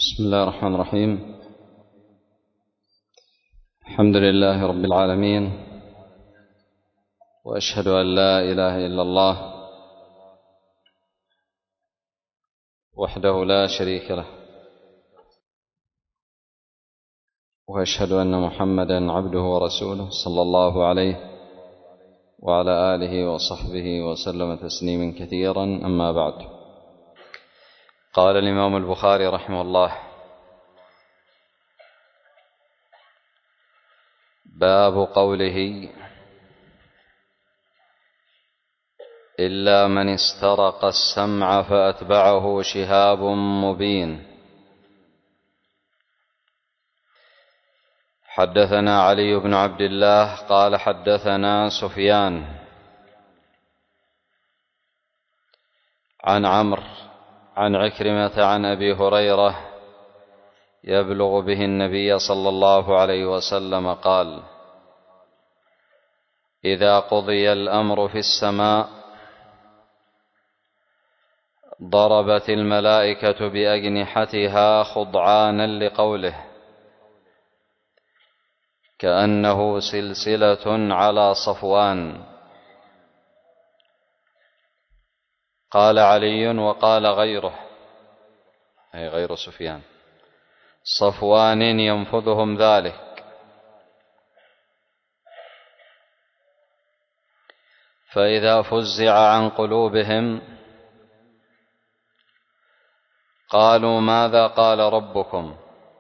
بسم الله الرحمن الرحيم. الحمد لله رب العالمين، وأشهد أن لا إله إلا الله وحده لا شريك له، وأشهد أن محمدا عبده ورسوله صلى الله عليه وعلى آله وصحبه وسلم تسليما كثيرا. أما بعد، قال الإمام البخاري رحمه الله: باب قوله: إلا من استرق السمع فأتبعه شهاب مبين. حدثنا علي بن عبد الله قال حدثنا سفيان عن عمرو عن عكرمة عن أبي هريرة يبلغ به النبي صلى الله عليه وسلم قال: إذا قضي الأمر في السماء ضربت الملائكة بأجنحتها خضعانا لقوله، كأنه سلسلة على صفوان. قال علي: وقال غيره، أي غير سفيان، صفوان ينفذهم ذلك. فإذا فزع عن قلوبهم قالوا: ماذا قال ربكم؟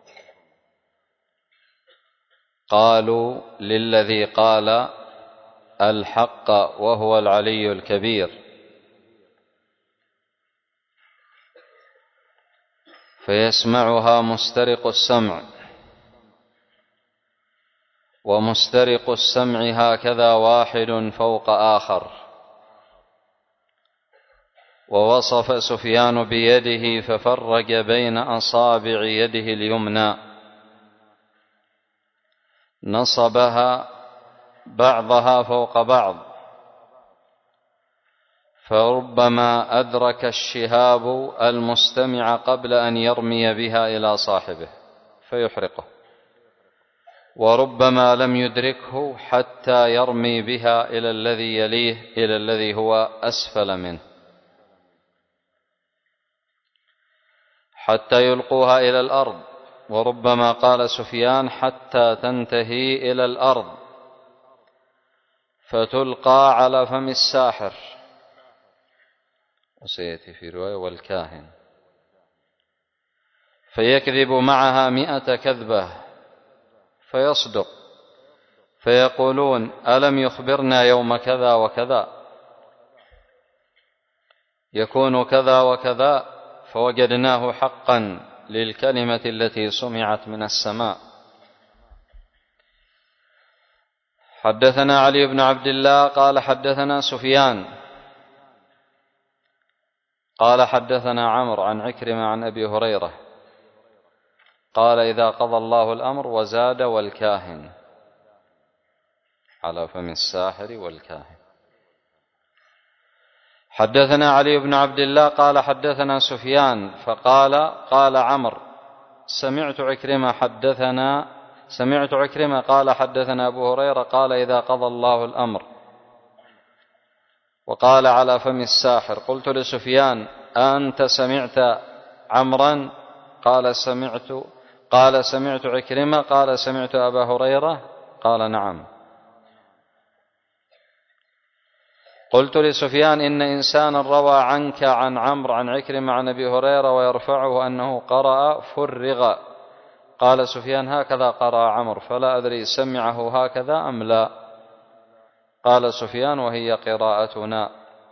قالوا: للذي قال الحق وهو العلي الكبير. فيسمعها مسترق السمع، ومسترق السمع هكذا واحد فوق آخر. ووصف سفيان بيده ففرج بين أصابع يده اليمنى، نصبها بعضها فوق بعض، فربما أدرك الشهاب المستمع قبل أن يرمي بها إلى صاحبه فيحرقه، وربما لم يدركه حتى يرمي بها إلى الذي يليه، إلى الذي هو أسفل منه، حتى يلقوها إلى الأرض. وربما قال سفيان: حتى تنتهي إلى الأرض فتلقى على فم الساحر، وسيأتي في رواية والكاهن، فيكذب معها 100 كذبة فيصدق، فيقولون: ألم يخبرنا يوم كذا وكذا يكون كذا وكذا، فوجدناه حقا للكلمة التي سمعت من السماء. حدثنا علي بن عبد الله قال حدثنا سفيان قال حدثنا عمرو عن عكرمة عن أبي هريرة قال: إذا قضى الله الأمر، وزاد: والكاهن، على فم الساحر والكاهن. حدثنا علي بن عبد الله قال حدثنا سفيان فقال: قال عمرو: سمعت عكرمة قال حدثنا أبو هريرة قال: إذا قضى الله الأمر، وقال: على فم الساحر. قلت لسفيان: أنت سمعت عمرا؟ قال: سمعت عكرمة قال: سمعت أبا هريرة قال: نعم. قلت لسفيان: إن إنسانا روى عنك عن عمرو عن عكرمة عن أبي هريرة ويرفعه أنه قرأ فرغ. قال سفيان: هكذا قرأ عمرو، فلا أدري سمعه هكذا أم لا. قال سفيان: وهي قراءتنا.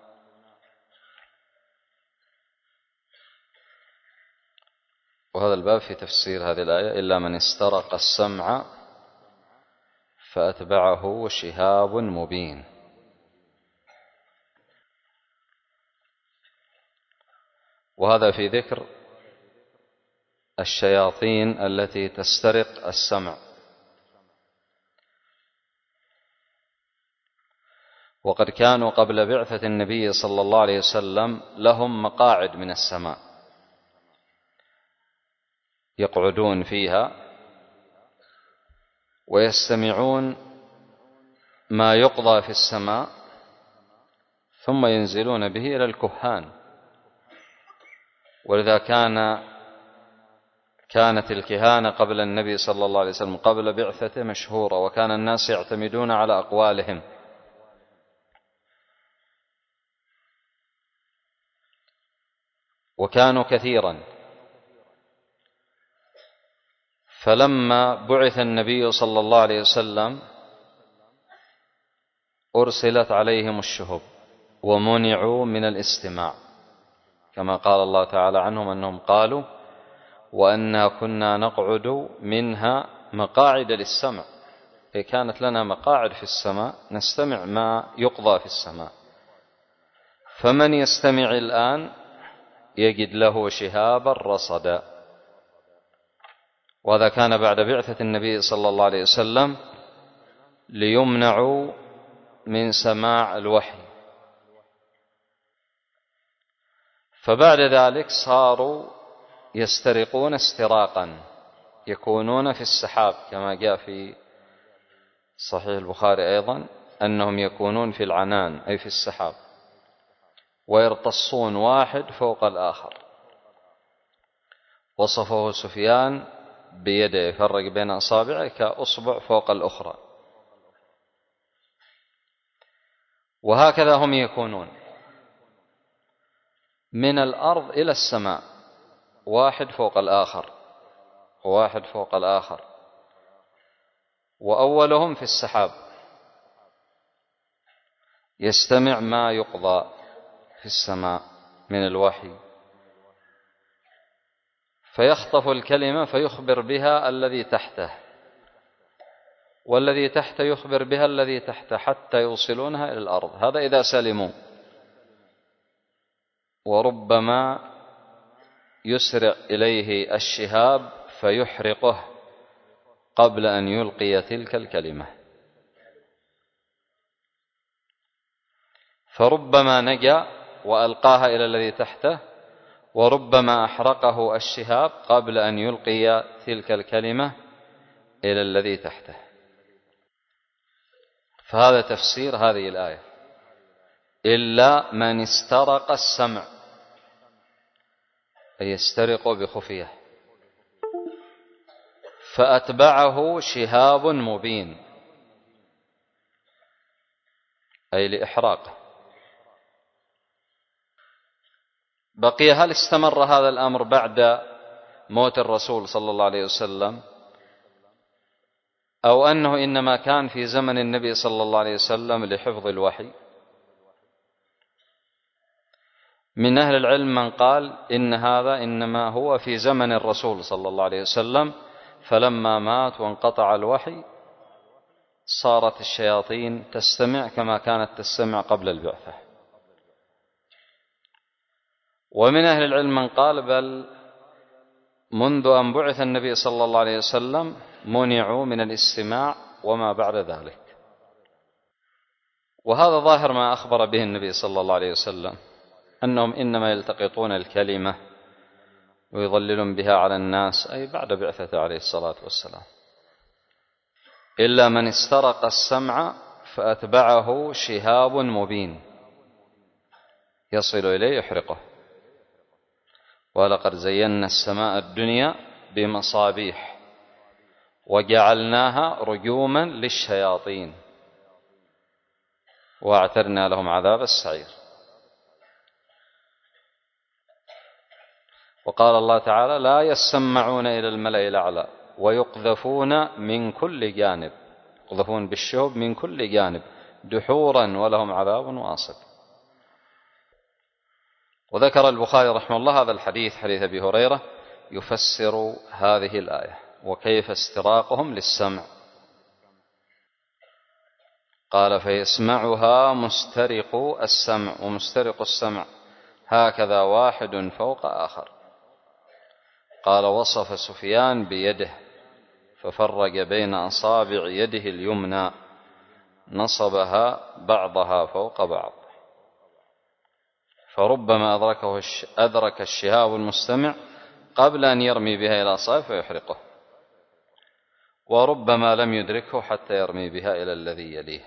وهذا الباب في تفسير هذه الآية: إلا من استرق السمع فأتبعه شهاب مبين. وهذا في ذكر الشياطين التي تسترق السمع. وقد كانوا قبل بعثة النبي صلى الله عليه وسلم لهم مقاعد من السماء، يقعدون فيها ويستمعون ما يقضى في السماء ثم ينزلون به إلى الكهان. ولذا كانت الكهانة قبل النبي صلى الله عليه وسلم قبل بعثته مشهورة، وكان الناس يعتمدون على أقوالهم. وكانوا كثيرا. فلما بعث النبي صلى الله عليه وسلم أرسلت عليهم الشهب ومنعوا من الاستماع، كما قال الله تعالى عنهم أنهم قالوا وأنا كنا نقعد منها مقاعد للسمع، أي كانت لنا مقاعد في السماء نستمع ما يقضى في السماء. فمن يستمع الآن يجد له شهابا رصدا. وهذا كان بعد بعثة النبي صلى الله عليه وسلم ليمنعوا من سماع الوحي. فبعد ذلك صاروا يسترقون استراقا، يكونون في السحاب، كما جاء في صحيح البخاري أيضا أنهم يكونون في العنان أي في السحاب، ويرتصون واحد فوق الآخر. وصفه سفيان بيده يفرق بين أصابعه كأصبع فوق الأخرى. وهكذا هم يكونون من الأرض إلى السماء، واحد فوق الآخر وواحد فوق الآخر، وأولهم في السحاب يستمع ما يقضى في السماء من الوحي، فيخطف الكلمة فيخبر بها الذي تحته، والذي تحته يخبر بها الذي تحته، حتى يوصلونها إلى الأرض. هذا إذا سلموا. وربما يسرع إليه الشهاب فيحرقه قبل أن يلقي تلك الكلمة، فربما نجا وألقاها إلى الذي تحته، وربما أحرقه الشهاب قبل أن يلقي تلك الكلمة إلى الذي تحته. فهذا تفسير هذه الآية: إلا من استرق السمع، أي يسترق بخفية، فأتبعه شهاب مبين، أي لإحراقه. بقي هل استمر هذا الأمر بعد موت الرسول صلى الله عليه وسلم، أو أنه إنما كان في زمن النبي صلى الله عليه وسلم لحفظ الوحي؟ من أهل العلم من قال إن هذا إنما هو في زمن الرسول صلى الله عليه وسلم، فلما مات وانقطع الوحي صارت الشياطين تستمع كما كانت تستمع قبل البعثة. ومن أهل العلم من قال بل منذ أن بعث النبي صلى الله عليه وسلم منعوا من الاستماع وما بعد ذلك. وهذا ظاهر ما أخبر به النبي صلى الله عليه وسلم، أنهم إنما يلتقطون الكلمة ويضللون بها على الناس، أي بعد بعثته عليه الصلاة والسلام. إلا من استرق السمع فأتبعه شهاب مبين يصل إليه يحرقه. ولقد زينا السماء الدنيا بمصابيح وجعلناها رجوما للشياطين واعترنا لهم عذاب السعير. وقال الله تعالى: لا يسمعون إلى الملأ الأعلى ويقذفون من كل جانب، يقذفون بالشهب من كل جانب دحورا ولهم عذاب واصب. وذكر البخاري رحمه الله هذا الحديث، حديث أبي هريرة، يفسر هذه الآية وكيف استراقهم للسمع. قال: فيسمعها مسترق السمع، ومسترق السمع هكذا واحد فوق آخر. قال: وصف سفيان بيده ففرق بين أصابع يده اليمنى نصبها بعضها فوق بعض، فربما أدرك الشهاب المستمع قبل أن يرمي بها إلى صائب فيحرقه، وربما لم يدركه حتى يرمي بها إلى الذي يليه،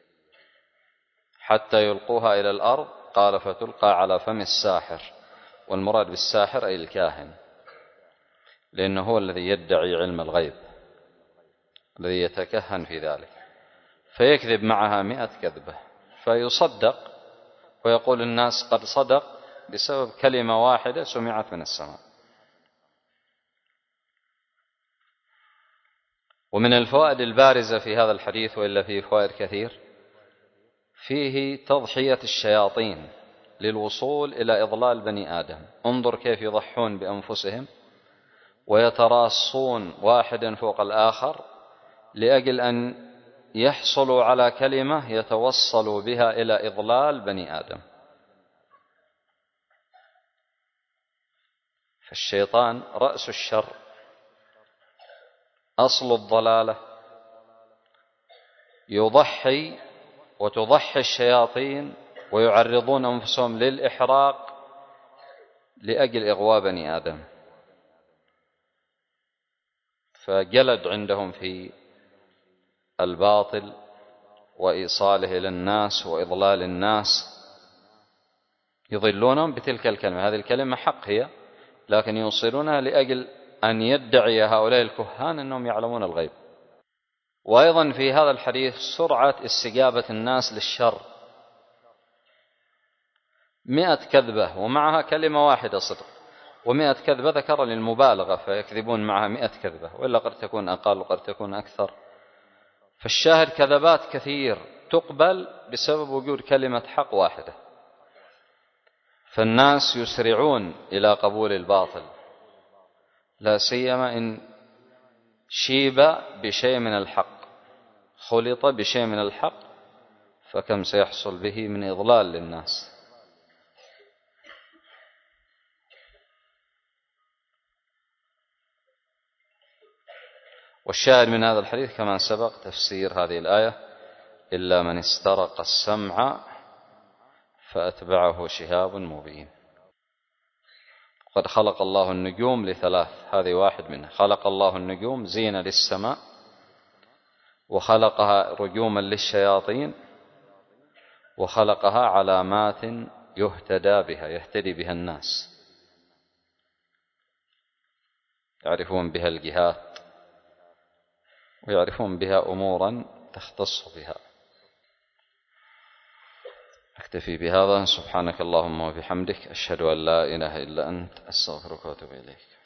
حتى يلقوها إلى الأرض. قال فتلقى على فم الساحر، والمراد بالساحر أي الكاهن، لأنه هو الذي يدعي علم الغيب، الذي يتكهن في ذلك، فيكذب معها 100 كذبة فيصدق، ويقول الناس قد صدق بسبب كلمة واحدة سمعت من السماء. ومن الفوائد البارزة في هذا الحديث، وإلا فيه فوائد كثير، فيه تضحية الشياطين للوصول إلى إضلال بني آدم. انظر كيف يضحون بأنفسهم ويتراصون واحدا فوق الآخر لأجل أن يحصلوا على كلمة يتوصلوا بها إلى إضلال بني آدم. فالشيطان رأس الشر، أصل الضلالة، يضحي وتضحي الشياطين ويعرضون أنفسهم للإحراق لأجل إغواء بني آدم. فجلد عندهم في الباطل وإيصاله إلى الناس وإضلال الناس، يضلونهم بتلك الكلمة. هذه الكلمة حق هي، لكن يوصلونها لأجل أن يدعي هؤلاء الكهان أنهم يعلمون الغيب. وأيضا في هذا الحديث سرعة استجابة الناس للشر. 100 كذبة ومعها كلمة واحدة صدق، و100 كذبة ذكر للمبالغة، فيكذبون معها 100 كذبة، وإلا قد تكون أقل وقد تكون أكثر. فالشاهد كذبات كثير تقبل بسبب وجود كلمة حق واحدة، فالناس يسرعون إلى قبول الباطل، لا سيما إن شيب بشيء من الحق، خلط بشيء من الحق، فكم سيحصل به من إضلال للناس. والشاهد من هذا الحديث كما سبق تفسير هذه الآية: إلا من استرق السمع فأتبعه شهاب مبين. قد خلق الله النجوم ل3، هذه واحد منها. خلق الله النجوم زينة للسماء، وخلقها رجوما للشياطين، وخلقها علامات يهتدي بها الناس، يعرفون بها الجهات ويعرفون بها أمورا تختص بها. أكتفي بهذا. سبحانك اللهم وبحمدك، أشهد أن لا إله إلا أنت، أستغفرك وأتوب إليك.